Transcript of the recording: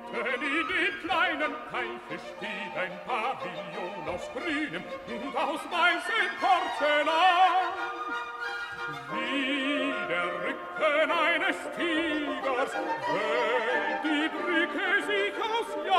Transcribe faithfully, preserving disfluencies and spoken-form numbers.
Mitten in dem kleinen Teiche steht ein Pavillon aus grünem und aus weißem Porzellan. Wie der Rücken eines Tigers wölbt die Brücke sich aus